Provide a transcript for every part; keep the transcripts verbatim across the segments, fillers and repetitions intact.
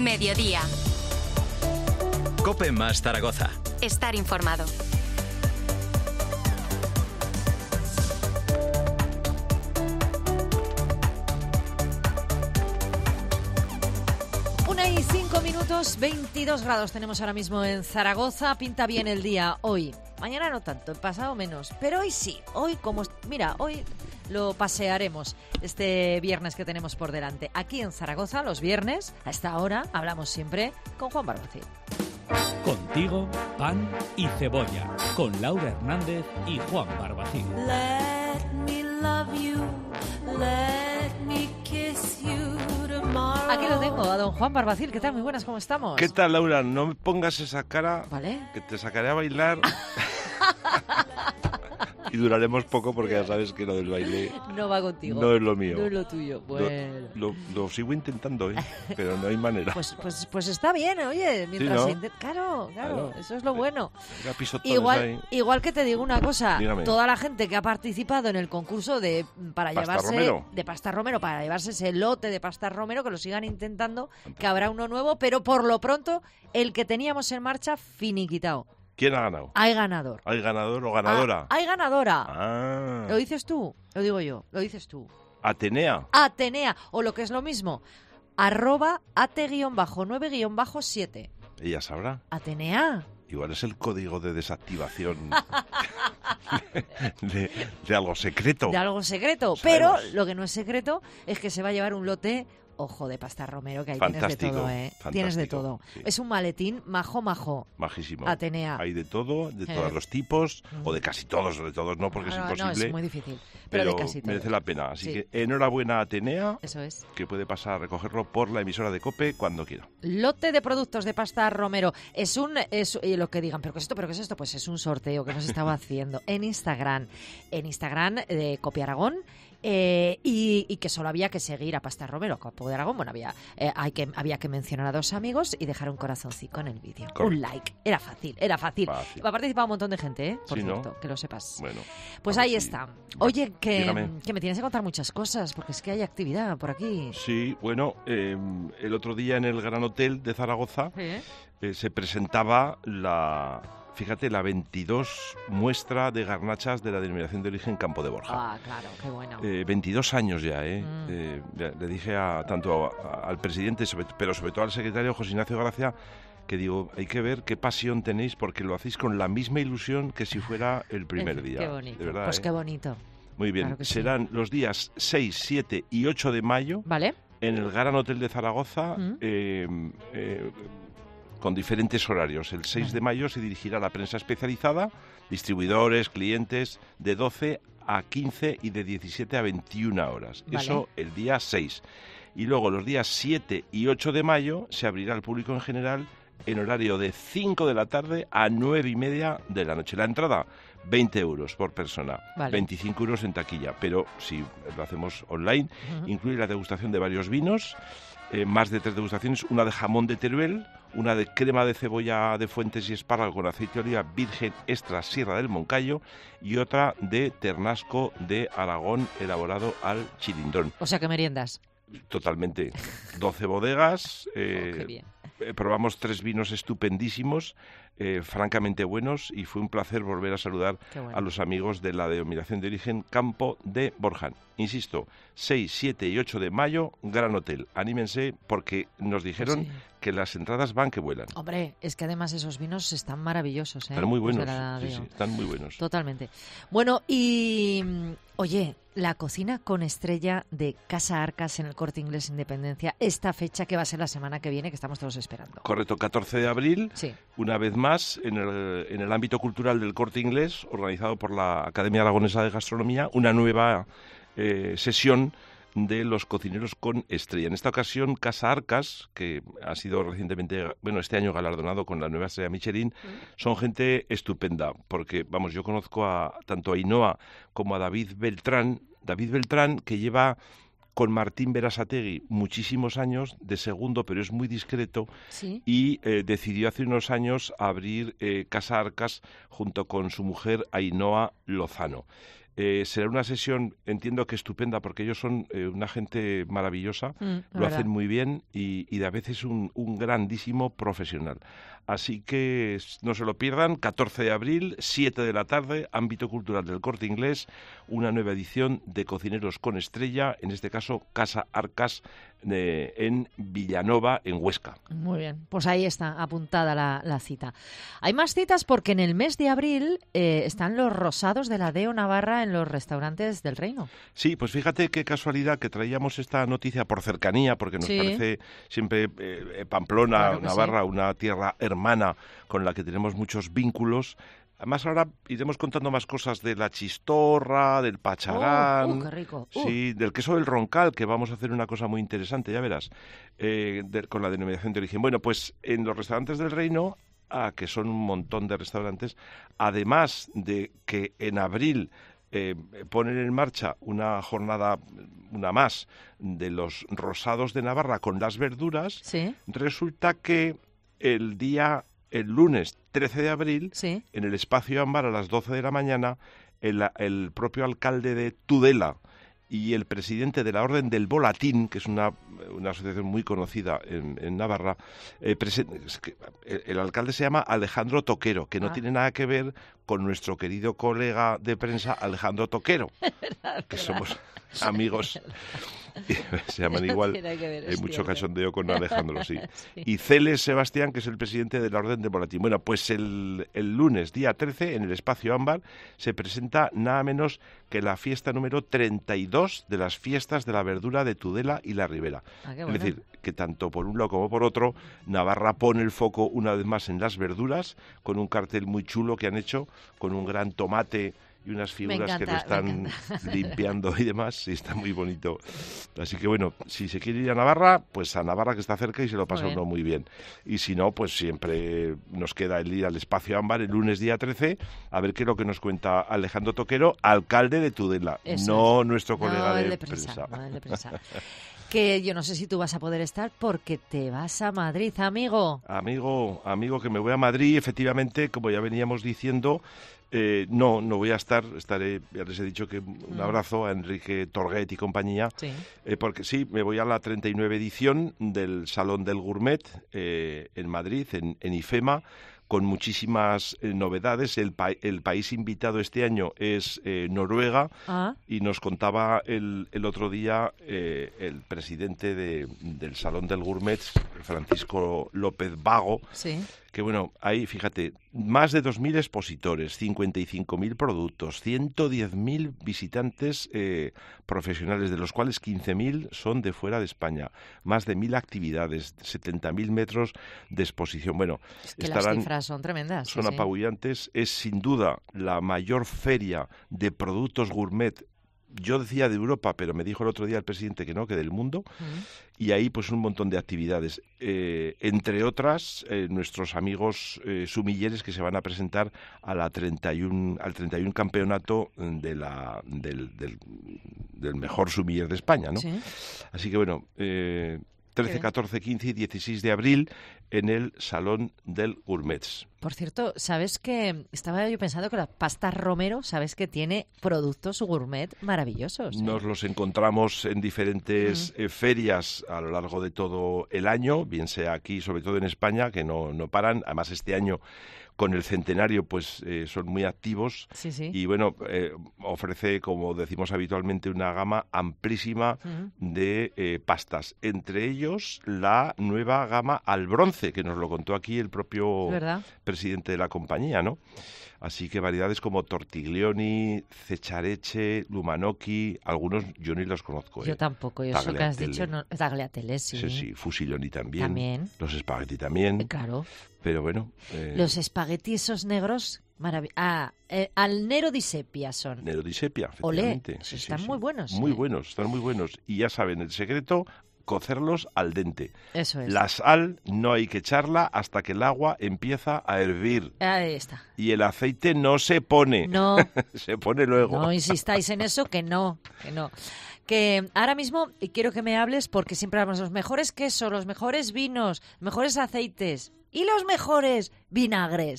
Mediodía. COPE más Zaragoza. Estar informado. Una y cinco minutos, veintidós grados tenemos ahora mismo en Zaragoza. Pinta bien el día hoy. Mañana no tanto, pasado menos. Pero hoy sí. Hoy como... Mira, hoy lo pasearemos este viernes que tenemos por delante. Aquí en Zaragoza, los viernes, a esta hora, hablamos siempre con Juan Barbacid. Contigo, pan y cebolla. Con Laura Hernández y Juan Barbacid. Let me love you, let me kiss you tomorrow. Aquí lo tengo, a don Juan Barbacid. ¿Qué tal? Muy buenas, ¿cómo estamos? ¿Qué tal, Laura? No me pongas esa cara, ¿Vale? que te sacaré a bailar. Y duraremos poco porque ya sabes que lo del baile No va contigo. no es lo mío. No es lo tuyo. Bueno. Lo, lo, lo sigo intentando, ¿eh? Pero no hay manera. Pues, pues, pues está bien, oye, mientras ¿no? se inte- claro, claro, Claro. eso es lo bueno. Era pisotones Igual, ahí. igual que te digo una cosa, Dígame. toda la gente que ha participado en el concurso de para Pasta llevarse Romero. de pasta romero, para llevarse ese lote de pasta romero, que lo sigan intentando, que habrá uno nuevo, pero por lo pronto el que teníamos en marcha finiquitado. ¿Quién ha ganado? Hay ganador. ¿Hay ganador o ganadora? Ah, hay ganadora. Ah, ¿Lo dices tú? Lo digo yo. Lo dices tú. Atenea. Atenea, o lo que es lo mismo, arroba ate-nueve-siete. Ella sabrá. Atenea. Igual es el código de desactivación de, de algo secreto. De algo secreto. Sabemos. Pero lo que no es secreto es que se va a llevar un lote, ojo, de pasta romero, que ahí Fantástico, tienes de todo, ¿eh? Tienes de fantástico, todo. sí. Es un maletín majo, majo. Majísimo. Atenea. Hay de todo, de Eh. todos los tipos, Mm. o de casi todos, o de todos no, porque No, es no, imposible. No, es muy difícil. Pero, pero de casi todo. merece la pena. Así Sí. que enhorabuena a Atenea, Eso es. que puede pasar a recogerlo por la emisora de COPE cuando quiera. Lote de productos de pasta romero. Es un... Es, y lo que digan, ¿pero qué es esto? ¿Pero qué es esto? Pues es un sorteo que hemos estado haciendo en Instagram. En Instagram de COPE Aragón. Eh, y, y que solo había que seguir a Pasta Romero, Campo de Aragón. Bueno, había, eh, hay que, había que mencionar a dos amigos y dejar un corazoncito en el vídeo. Correcto. Un like. Era fácil, era fácil. Fácil. Va a participar un montón de gente, ¿eh? Por Sí, ¿no? cierto, que lo sepas. Bueno. Pues a ver ahí si- está. Va, Oye, que, dígame. que me tienes que contar muchas cosas, porque es que hay actividad por aquí. Sí, bueno, eh, el otro día en el Gran Hotel de Zaragoza ¿Eh? eh, se presentaba la, fíjate, la veintidós muestra de garnachas de la denominación de origen Campo de Borja. Ah, claro, qué bueno. Eh, veintidós años ya, ¿eh? Mm. Eh, le, le dije a, tanto a- al presidente, sobre- pero sobre todo al secretario José Ignacio Gracia, que digo, hay que ver qué pasión tenéis porque lo hacéis con la misma ilusión que si fuera el primer Eh, día. Qué bonito. De verdad, pues ¿eh? qué bonito. Muy bien, claro que sí. serán los días seis, siete y ocho de mayo ¿Vale? en el Gran Hotel de Zaragoza, Mm. eh, eh, con diferentes horarios. El seis de mayo se dirigirá a la prensa especializada, distribuidores, clientes, de doce a quince y de diecisiete a veintiuna horas. Vale. Eso el día seis. Y luego los días siete y ocho de mayo se abrirá al público en general en horario de cinco de la tarde a nueve y media de la noche. La entrada, veinte euros por persona, Vale. veinticinco euros en taquilla, pero si lo hacemos online, Ujú. incluye la degustación de varios vinos, eh, más de tres degustaciones, una de jamón de Teruel, una de crema de cebolla de Fuentes y espárrago con aceite de oliva virgen extra Sierra del Moncayo y otra de ternasco de Aragón elaborado al chilindrón. O sea, que meriendas. Totalmente. doce bodegas. eh, Oh, qué bien. eh, probamos tres vinos estupendísimos, eh, francamente buenos, y fue un placer volver a saludar Qué bueno. a los amigos de la denominación de origen Campo de Borja. Insisto, seis, siete y ocho de mayo, Gran Hotel. Anímense porque nos dijeron Sí. que las entradas van que vuelan. Hombre, es que además esos vinos están maravillosos, ¿eh? Están muy Pues buenos. de la Sí, digo. sí, están muy buenos. Totalmente. Bueno, y mm, oye, la cocina con estrella de Casa Arcas en el Corte Inglés Independencia, esta fecha que va a ser la semana que viene, que estamos todos esperando. Correcto, catorce de abril, Sí. una vez más, en el, en el ámbito cultural del Corte Inglés, organizado por la Academia Aragonesa de Gastronomía, una nueva eh, sesión de los cocineros con estrella. En esta ocasión, Casa Arcas, que ha sido recientemente, bueno, este año galardonado con la nueva estrella Michelin, son gente estupenda, porque, vamos, yo conozco a tanto a Ainhoa como a David Beltrán, David Beltrán, que lleva con Martín Berasategui muchísimos años de segundo, pero es muy discreto, Sí. y eh, decidió hace unos años abrir eh, Casa Arcas junto con su mujer Ainhoa Lozano. Eh, será una sesión, entiendo que estupenda, porque ellos son eh, una gente maravillosa, Mm, lo verdad. hacen muy bien y, y de a veces un, un grandísimo profesional. Así que s- no se lo pierdan, catorce de abril, siete de la tarde, Ámbito Cultural del Corte Inglés, una nueva edición de Cocineros con Estrella, en este caso Casa Arcas, eh, en Villanova, en Huesca. Muy bien, pues ahí está apuntada la, la cita. Hay más citas porque en el mes de abril eh, están los rosados de la Deo Navarra en los restaurantes del Reino. Sí, pues fíjate qué casualidad que traíamos esta noticia por cercanía, porque nos Sí. parece siempre eh, Pamplona, Claro que Navarra, una tierra hermana con la que tenemos muchos vínculos. Además, ahora iremos contando más cosas de la chistorra, del pacharán, Oh, uh, qué rico. Uh. sí, del queso del roncal, que vamos a hacer una cosa muy interesante, ya verás, eh, de- con la denominación de origen. Bueno, pues en los restaurantes del Reino, ah, que son un montón de restaurantes, además de que en abril eh, ponen en marcha una jornada, una más, de los rosados de Navarra con las verduras, Sí, resulta que el día, el lunes trece de abril, sí. en el espacio Ámbar a las doce de la mañana, el, el propio alcalde de Tudela y el presidente de la Orden del Volatín, que es una, una asociación muy conocida en, en Navarra, eh, presen- es que el, el alcalde se llama Alejandro Toquero, que no Ah. tiene nada que ver con nuestro querido colega de prensa Alejandro Toquero, que somos amigos. Se llaman No igual. tiene que ver, Hay es mucho cierto. cachondeo con Alejandro, sí. Sí. Y Celes Sebastián, que es el presidente de la Orden de Volatín. Bueno, pues el, el lunes, día trece, en el espacio Ámbar, se presenta nada menos que la fiesta número treinta y dos de las fiestas de la verdura de Tudela y la Ribera. Ah, qué Es bueno. decir, que tanto por un lado como por otro, Navarra pone el foco una vez más en las verduras, con un cartel muy chulo que han hecho, con un gran tomate y unas figuras que lo encanta, me están limpiando y demás, y está muy bonito. Así que bueno, si se quiere ir a Navarra, pues a Navarra, que está cerca, y se lo pasa Muy bien. uno muy bien. Y si no, pues siempre nos queda el ir al espacio Ámbar el lunes día trece, a ver qué es lo que nos cuenta Alejandro Toquero, alcalde de Tudela, Eso no es. nuestro colega no, de, el de prensa, prensa. no, el de prensa. Que yo no sé si tú vas a poder estar porque te vas a Madrid, amigo. Amigo, amigo, que me voy a Madrid, efectivamente, como ya veníamos diciendo, eh, no, no voy a estar, estaré, ya les he dicho que un Mm. abrazo a Enrique Torguet y compañía, Sí. eh, porque sí, me voy a la treinta y nueve edición del Salón del Gourmet eh, en Madrid, en, en IFEMA, con muchísimas eh, novedades. El, pa- el país invitado este año es eh, Noruega, Ah, y nos contaba el, el otro día eh, el presidente de- del Salón del Gourmet, Francisco López Vago, sí. que bueno, ahí, fíjate, más de dos mil expositores, cincuenta y cinco mil productos, ciento diez mil visitantes eh, profesionales, de los cuales quince mil son de fuera de España, más de mil actividades, setenta mil metros de exposición. Bueno, Es que estarán, las cifras son tremendas. sí, son sí. apabullantes, es sin duda la mayor feria de productos gourmet. Yo decía de Europa, pero me dijo el otro día el presidente que no, que del mundo, Mm. y ahí pues un montón de actividades. Eh, entre otras, eh, nuestros amigos eh, sumilleres que se van a presentar a la treinta y uno, al treinta y uno campeonato de la, del, del, del mejor sumiller de España, ¿no? Sí. Así que bueno, eh, Qué trece, bien. catorce, quince y dieciséis de abril en el Salón del Gourmets. Por cierto, ¿sabes que estaba yo pensando que la pasta Romero, sabes que tiene productos gourmet maravillosos? ¿eh? Nos los encontramos en diferentes eh, ferias a lo largo de todo el año, bien sea aquí, sobre todo en España, que no, no paran. Además, este año, con el centenario, pues eh, son muy activos. Sí, sí. Y bueno, eh, ofrece, como decimos habitualmente, una gama amplísima Ujú. de eh, pastas. Entre ellos, la nueva gama al bronce, que nos lo contó aquí el propio ¿Verdad? presidente de la compañía, ¿no? Así que variedades como Tortiglioni, Cechareche, Lumanocchi, algunos yo ni los conozco. Yo ¿eh? tampoco, yo eso que has Tagliatelle. dicho, no, tagliatelle, sí. Sí, sí, Fusiloni también, También. los espagueti también, Eh, Claro. pero bueno... eh, Los espaguetis esos negros, maravillosos. Ah, eh, al Nero di Sepia son. Nero di Sepia, Olé, efectivamente. esos están muy buenos, Muy ¿eh? buenos, están muy buenos. Y ya saben, el secreto, cocerlos al dente. Eso es. La sal no hay que echarla hasta que el agua empieza a hervir. Ahí está. Y el aceite no se pone, No, se pone luego. no insistáis en eso, que no, que no. Que ahora mismo quiero que me hables porque siempre hablamos de los mejores quesos, los mejores vinos, mejores aceites y los mejores vinagres.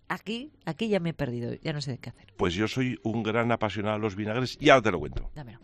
aquí, aquí ya me he perdido, ya no sé qué hacer. Pues yo soy un gran apasionado de los vinagres y ahora te lo cuento. Dámelo.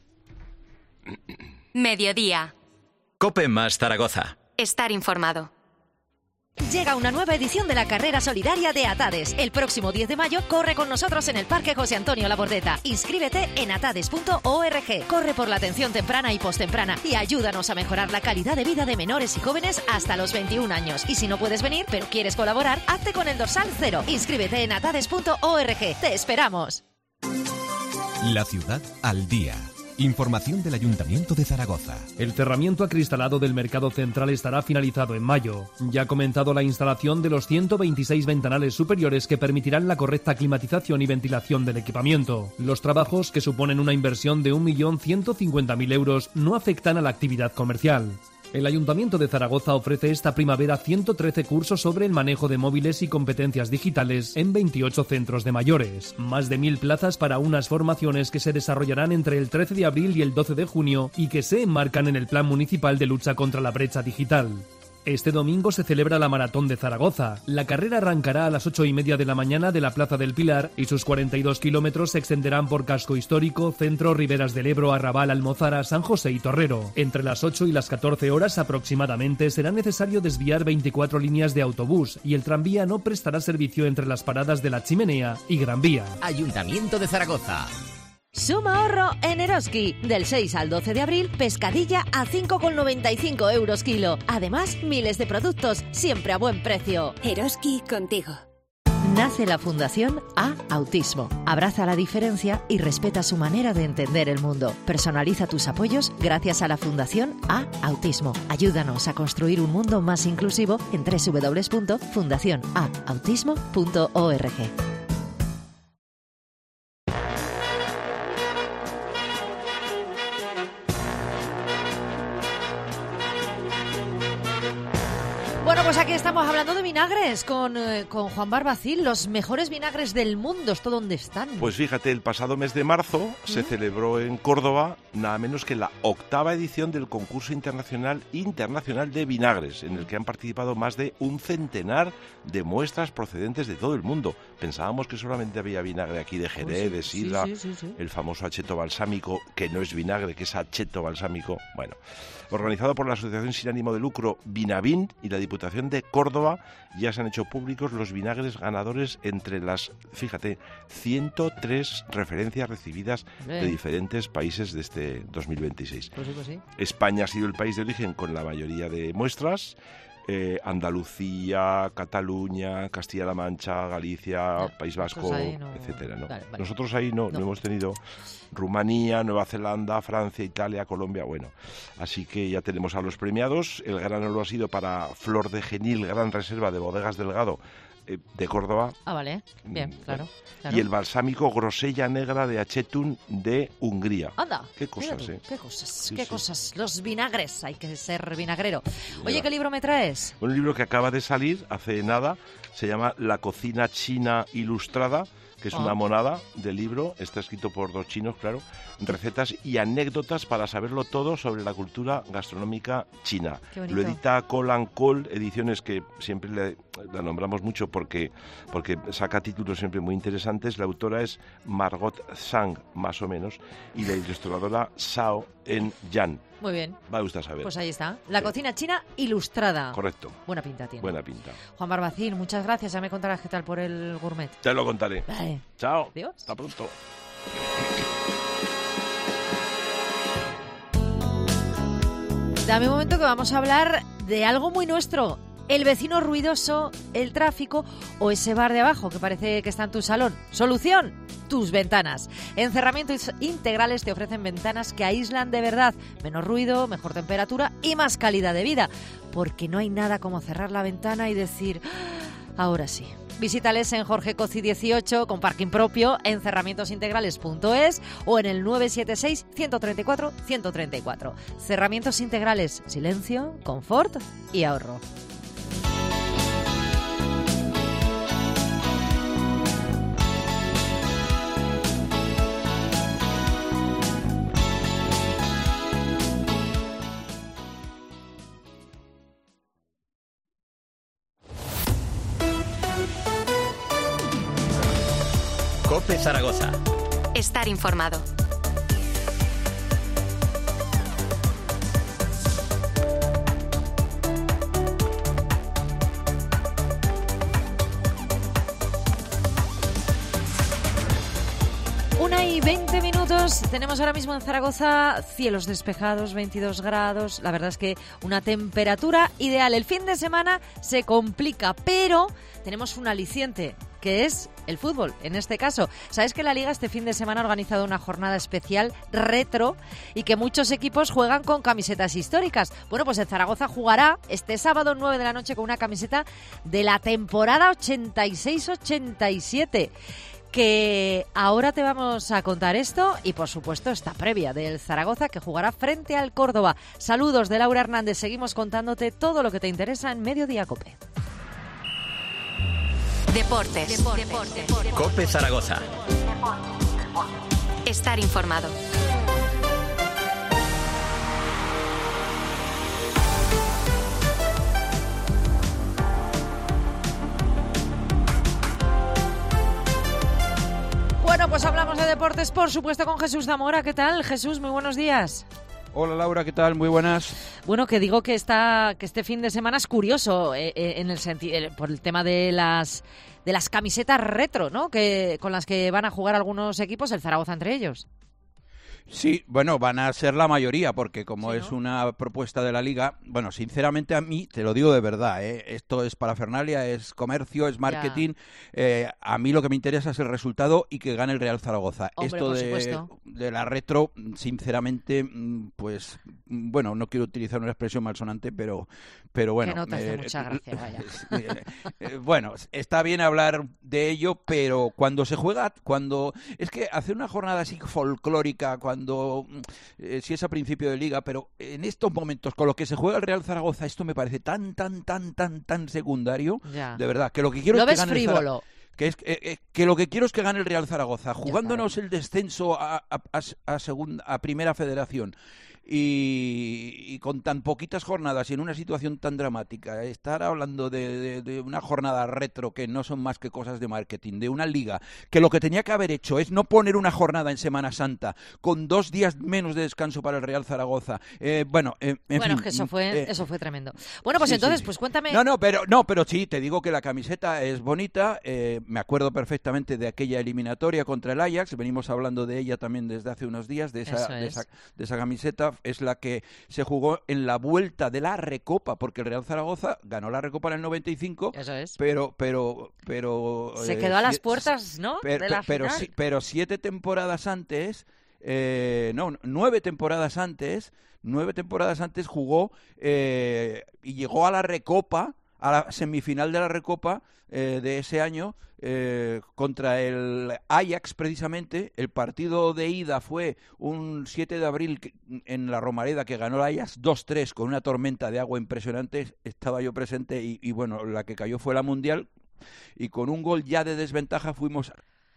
Mediodía. COPE más Zaragoza. Estar informado. Llega una nueva edición de la carrera solidaria de Atades. El próximo diez de mayo corre con nosotros en el Parque José Antonio Labordeta. Inscríbete en atades punto org. Corre por la atención temprana y postemprana y ayúdanos a mejorar la calidad de vida de menores y jóvenes hasta los veintiún años. Y si no puedes venir, pero quieres colaborar, hazte con el dorsal cero. Inscríbete en atades punto org. ¡Te esperamos! La ciudad al día. Información del Ayuntamiento de Zaragoza. El cerramiento acristalado del mercado central estará finalizado en mayo. Ya ha comenzado la instalación de los ciento veintiséis ventanales superiores que permitirán la correcta climatización y ventilación del equipamiento. Los trabajos, que suponen una inversión de un millón ciento cincuenta mil euros, no afectan a la actividad comercial. El Ayuntamiento de Zaragoza ofrece esta primavera ciento trece cursos sobre el manejo de móviles y competencias digitales en veintiocho centros de mayores. Más de mil plazas para unas formaciones que se desarrollarán entre el trece de abril y el doce de junio y que se enmarcan en el Plan Municipal de Lucha contra la Brecha Digital. Este domingo se celebra la Maratón de Zaragoza. La carrera arrancará a las ocho y media de la mañana de la Plaza del Pilar y sus cuarenta y dos kilómetros se extenderán por Casco Histórico, Centro, Riberas del Ebro, Arrabal, Almozara, San José y Torrero. Entre las ocho y las catorce horas aproximadamente será necesario desviar veinticuatro líneas de autobús y el tranvía no prestará servicio entre las paradas de La Chimenea y Gran Vía. Ayuntamiento de Zaragoza. Suma ahorro en Eroski. Del seis al doce de abril, pescadilla a cinco con noventa y cinco euros kilo. Además, miles de productos, siempre a buen precio. Eroski contigo. Nace la Fundación A Autismo. Abraza la diferencia y respeta su manera de entender el mundo. Personaliza tus apoyos gracias a la Fundación A Autismo. Ayúdanos a construir un mundo más inclusivo en doble u doble u doble u punto fundación a autismo punto org. Bueno, pues aquí estamos hablando de vinagres con, eh, con Juan Barbacín. Los mejores vinagres del mundo, ¿esto dónde están? Pues fíjate, el pasado mes de marzo ¿Mm? se celebró en Córdoba nada menos que la octava edición del concurso internacional internacional de vinagres, en el que han participado más de un centenar de muestras procedentes de todo el mundo. Pensábamos que solamente había vinagre aquí de Jerez, oh, sí, de Sidra, sí, sí, sí, sí. el famoso acheto balsámico, que no es vinagre, que es acheto balsámico. Bueno, organizado por la Asociación Sin Ánimo de Lucro Vinavin y la Diputación de Córdoba, ya se han hecho públicos los vinagres ganadores entre las, fíjate, ciento tres referencias recibidas de diferentes países de este dos mil veintiséis. Pues sí, pues sí. España ha sido el país de origen con la mayoría de muestras. Eh, Andalucía, Cataluña, Castilla-La Mancha, Galicia, no, País Vasco, ahí no... etcétera. ¿no? Vale, vale. Nosotros ahí no, no. no hemos tenido Rumanía, Nueva Zelanda, Francia, Italia, Colombia, bueno. Así que ya tenemos a los premiados. El gran oro ha sido para Flor de Genil, Gran Reserva de Bodegas Delgado, eh, de Córdoba. Ah, vale. Bien, claro, claro. Y el balsámico Grosella Negra de Achetun de Hungría. Anda. Qué cosas, ¿eh? Qué cosas, sí, qué sí. cosas. Los vinagres, hay que ser vinagrero. Oye, Mira. ¿qué libro me traes? Un libro que acaba de salir hace nada, se llama La cocina china ilustrada, que es oh. una monada de libro, está escrito por dos chinos, claro, recetas y anécdotas para saberlo todo sobre la cultura gastronómica china. Lo edita Col and Col, ediciones que siempre le, la nombramos mucho porque, porque saca títulos siempre muy interesantes. La autora es Margot Zhang, más o menos, y la ilustradora Shao En Yan. Muy bien. Va a gustar saber. Pues ahí está. La cocina china ilustrada. Correcto. Buena pinta tiene. Buena pinta. Juan Barbacín, muchas gracias. Ya me contarás qué tal por el gourmet. Te lo contaré. Vale. Chao. Adiós. Hasta pronto. Dame un momento que vamos a hablar de algo muy nuestro. El vecino ruidoso, el tráfico o ese bar de abajo que parece que está en tu salón. Solución, tus ventanas. En Cerramientos Integrales te ofrecen ventanas que aíslan de verdad. Menos ruido, mejor temperatura y más calidad de vida. Porque no hay nada como cerrar la ventana y decir, ¡ah! Ahora sí. Visítales en Jorge Coci dieciocho con parking propio en cerramientos integrales punto es o en el nueve siete seis, uno tres cuatro, uno tres cuatro. Cerramientos Integrales, silencio, confort y ahorro. COPE Zaragoza. Estar informado. Una y veinte minutos, tenemos ahora mismo en Zaragoza cielos despejados, veintidós grados, la verdad es que una temperatura ideal. El fin de semana se complica, pero tenemos un aliciente, que es el fútbol, en este caso. ¿Sabes que la Liga este fin de semana ha organizado una jornada especial retro y que muchos equipos juegan con camisetas históricas? Bueno, pues el Zaragoza jugará este sábado nueve de la noche con una camiseta de la temporada ochenta y seis ochenta y siete. Que ahora te vamos a contar esto y, por supuesto, esta previa del Zaragoza que jugará frente al Córdoba. Saludos de Laura Hernández. Seguimos contándote todo lo que te interesa en Mediodía COPE. Deportes. Deportes. Deportes. COPE Zaragoza. Estar informado. Bueno, pues hablamos de deportes, por supuesto, con Jesús Zamora. ¿Qué tal, Jesús? Muy buenos días. Hola Laura, ¿qué tal? Muy buenas. Bueno, que digo que esta, que este fin de semana es curioso eh, eh, en el sentido eh, por el tema de las de las camisetas retro, ¿no? Que con las que van a jugar algunos equipos, el Zaragoza entre ellos. Sí, bueno, van a ser la mayoría, porque como sí, es ¿no? una propuesta de la Liga, bueno, sinceramente a mí, te lo digo de verdad, ¿eh? Esto es parafernalia, es comercio, es marketing, eh, a mí lo que me interesa es el resultado y que gane el Real Zaragoza. Hombre, Esto por de, supuesto. de la retro, sinceramente, pues, bueno, no quiero utilizar una expresión malsonante, pero, pero bueno. Que no te hace eh, mucha gracia, vaya. eh, eh, bueno, está bien hablar de ello, pero cuando se juega, cuando es que hacer una jornada así folclórica, cuando Cuando, eh, si es a principio de liga, pero en estos momentos con lo que se juega el Real Zaragoza, esto me parece tan, tan, tan, tan, tan secundario, ya. De verdad, que lo que quiero ¿Lo es que ves gane frívolo? el Zaragoza. Que, es, eh, eh, que lo que quiero es que gane el Real Zaragoza, jugándonos el descenso a, a, a, a, segunda, a Primera Federación. Y, y con tan poquitas jornadas y en una situación tan dramática, estar hablando de, de, de una jornada retro que no son más que cosas de marketing, de una liga que lo que tenía que haber hecho es no poner una jornada en Semana Santa con dos días menos de descanso para el Real Zaragoza. Eh, bueno, eh, en bueno, fin, que eso fue, eh, eso fue tremendo. Bueno, pues sí, entonces, sí, sí. pues cuéntame. No, no, pero no, pero sí, te digo que la camiseta es bonita. Eh, me acuerdo perfectamente de aquella eliminatoria contra el Ajax. Venimos hablando de ella también desde hace unos días, de esa, Eso de es. esa, de esa camiseta. Es la que se jugó en la vuelta de la Recopa, porque el Real Zaragoza ganó la Recopa en el noventa y cinco. Eso es. Pero, pero, pero Se eh, quedó a las si- puertas, ¿no? Pero, de la pero, final. sí- pero siete temporadas antes, eh, no, nueve temporadas antes, nueve temporadas antes jugó eh, y llegó a la Recopa, a la semifinal de la Recopa eh, de ese año eh, contra el Ajax precisamente. El partido de ida fue un siete de abril que- en la Romareda, que ganó el Ajax dos tres con una tormenta de agua impresionante. Estaba yo presente y, y bueno, la que cayó fue la Mundial, y con un gol ya de desventaja fuimos...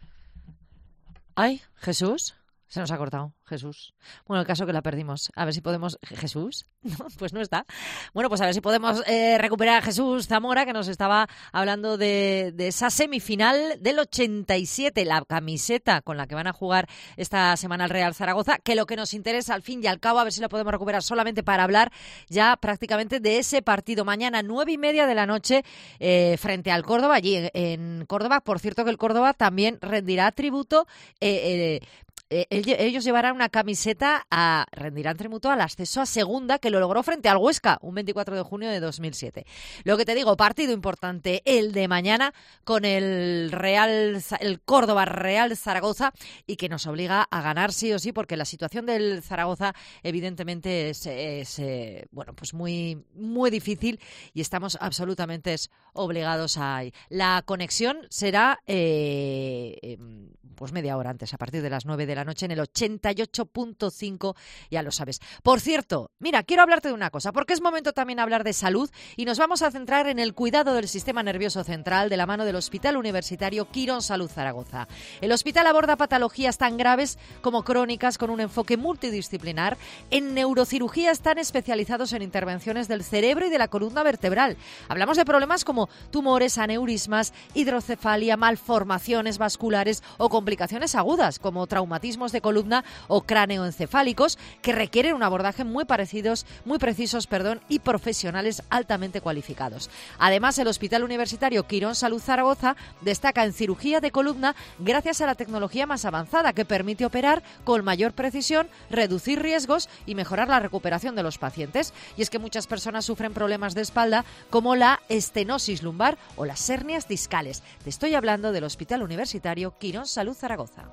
Ay, Jesús. Se nos ha cortado, Jesús. Bueno, el caso que la perdimos. A ver si podemos... ¿Jesús? No, pues no está. Bueno, pues a ver si podemos eh, recuperar a Jesús Zamora, que nos estaba hablando de, de esa semifinal del ochenta y siete, la camiseta con la que van a jugar esta semana el Real Zaragoza, que lo que nos interesa al fin y al cabo, a ver si la podemos recuperar solamente para hablar ya prácticamente de ese partido. Mañana, nueve y media de la noche, eh, frente al Córdoba, allí en, en Córdoba. Por cierto, que el Córdoba también rendirá tributo... Eh, eh, Eh, ellos llevarán una camiseta a rendirán tributo al ascenso a segunda, que lo logró frente al Huesca un veinticuatro de junio de dos mil siete. Lo que te digo, partido importante el de mañana con el Real el Córdoba Real Zaragoza, y que nos obliga a ganar sí o sí, porque la situación del Zaragoza evidentemente es, es eh, bueno, pues muy muy difícil y estamos absolutamente obligados a ir. La conexión será eh, pues media hora antes, a partir de las nueve de la noche en el ochenta y ocho punto cinco, ya lo sabes. Por cierto, mira, quiero hablarte de una cosa, porque es momento también hablar de salud, y nos vamos a centrar en el cuidado del sistema nervioso central de la mano del Hospital Universitario Quirón Salud Zaragoza. El hospital aborda patologías tan graves como crónicas, con un enfoque multidisciplinar. En neurocirugía están especializados en intervenciones del cerebro y de la columna vertebral. Hablamos de problemas como tumores, aneurismas, hidrocefalia, malformaciones vasculares o complicaciones complicaciones agudas, como traumatismos de columna o cráneoencefálicos, que requieren un abordaje muy parecidos, muy precisos, perdón, y profesionales altamente cualificados. Además, el Hospital Universitario Quirón Salud Zaragoza destaca en cirugía de columna gracias a la tecnología más avanzada que permite operar con mayor precisión, reducir riesgos y mejorar la recuperación de los pacientes. Y es que muchas personas sufren problemas de espalda como la estenosis lumbar o las hernias discales. Te estoy hablando del Hospital Universitario Quirón Salud Zaragoza.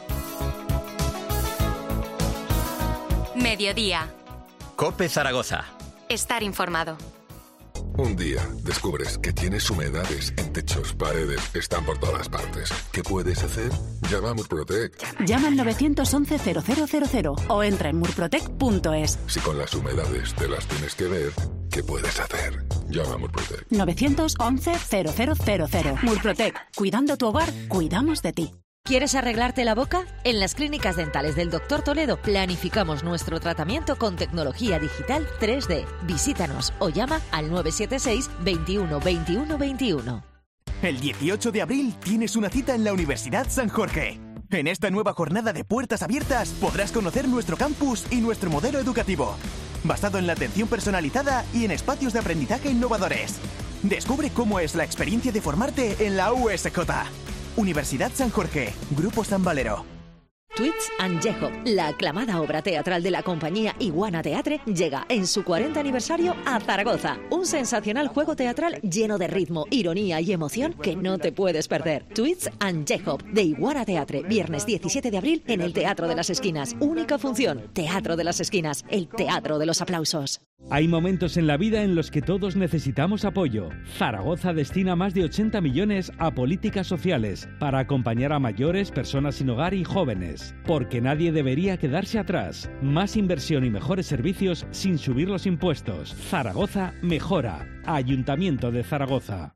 Mediodía. COPE Zaragoza. Estar informado. Un día descubres que tienes humedades en techos, paredes, están por todas partes. ¿Qué puedes hacer? Llama a Murprotec. Llama al nueve once cero cero cero cero o entra en murprotec punto es. Si con las humedades te las tienes que ver, ¿qué puedes hacer? Llama a Murprotec. nueve once cero cero cero cero. Murprotec. Cuidando tu hogar, cuidamos de ti. ¿Quieres arreglarte la boca? En las clínicas dentales del doctor Toledo planificamos nuestro tratamiento con tecnología digital tres D. Visítanos o llama al nueve siete seis, veintiuno, veintiuno, veintiuno. El dieciocho de abril tienes una cita en la Universidad San Jorge. En esta nueva jornada de puertas abiertas podrás conocer nuestro campus y nuestro modelo educativo, basado en la atención personalizada y en espacios de aprendizaje innovadores. Descubre cómo es la experiencia de formarte en la U S J. Universidad San Jorge, Grupo San Valero. Tweets and Yehop, la aclamada obra teatral de la compañía Iguana Teatre, llega en su cuarenta aniversario a Zaragoza. Un sensacional juego teatral lleno de ritmo, ironía y emoción que no te puedes perder. Tweets and Yehop, de Iguana Teatre, viernes diecisiete de abril en el Teatro de las Esquinas. Única función, Teatro de las Esquinas, el teatro de los aplausos. Hay momentos en la vida en los que todos necesitamos apoyo. Zaragoza destina más de ochenta millones a políticas sociales para acompañar a mayores, personas sin hogar y jóvenes. Porque nadie debería quedarse atrás. Más inversión y mejores servicios sin subir los impuestos. Zaragoza mejora. Ayuntamiento de Zaragoza.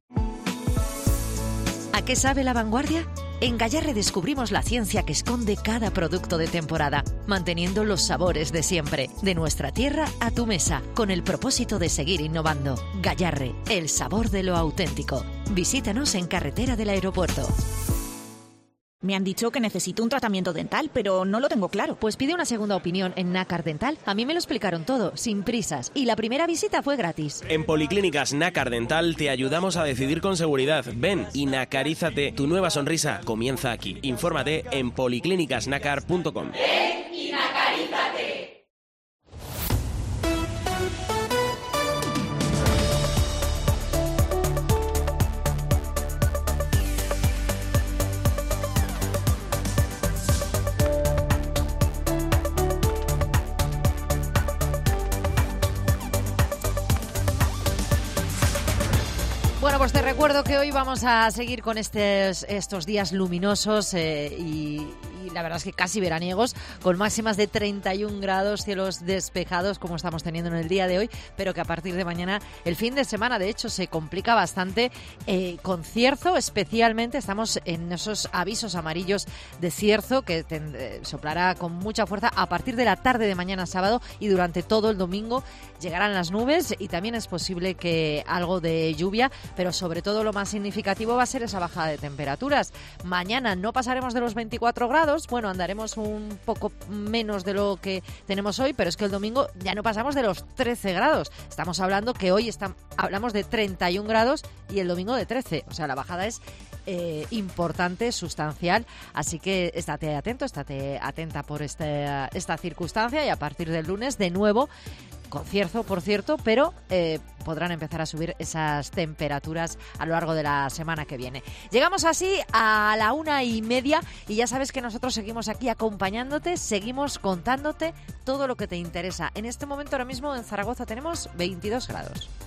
¿A qué sabe la vanguardia? En Gallarre descubrimos la ciencia que esconde cada producto de temporada, manteniendo los sabores de siempre, de nuestra tierra a tu mesa, con el propósito de seguir innovando. Gallarre, el sabor de lo auténtico. Visítanos en Carretera del Aeropuerto. Me han dicho que necesito un tratamiento dental, pero no lo tengo claro. Pues pide una segunda opinión en Nácar Dental. A mí me lo explicaron todo, sin prisas, y la primera visita fue gratis. En Policlínicas Nácar Dental te ayudamos a decidir con seguridad. Ven y nacarízate. Tu nueva sonrisa comienza aquí. Infórmate en policlínicas nácar punto com. Ven y nacarízate. Bueno, pues te recuerdo que hoy vamos a seguir con estos, estos días luminosos eh, y, y la verdad es que casi veraniegos, con máximas de treinta y un grados, cielos despejados como estamos teniendo en el día de hoy, pero que a partir de mañana, el fin de semana, de hecho, se complica bastante eh, con cierzo, especialmente estamos en esos avisos amarillos de cierzo que te, soplará con mucha fuerza a partir de la tarde de mañana sábado y durante todo el domingo llegarán las nubes y también es posible que algo de lluvia, pero sobre todo lo más significativo va a ser esa bajada de temperaturas. Mañana no pasaremos de los veinticuatro grados, bueno, andaremos un poco menos de lo que tenemos hoy, pero es que el domingo ya no pasamos de los trece grados. Estamos hablando que hoy está, hablamos de treinta y un grados y el domingo de trece, o sea, la bajada es eh, importante, sustancial, así que estate atento, estate atenta por este, esta circunstancia y a partir del lunes de nuevo con cierzo, por cierto, pero eh, podrán empezar a subir esas temperaturas a lo largo de la semana que viene. Llegamos así a la una y media y ya sabes que nosotros seguimos aquí acompañándote, seguimos contándote todo lo que te interesa. En este momento ahora mismo en Zaragoza tenemos veintidós grados.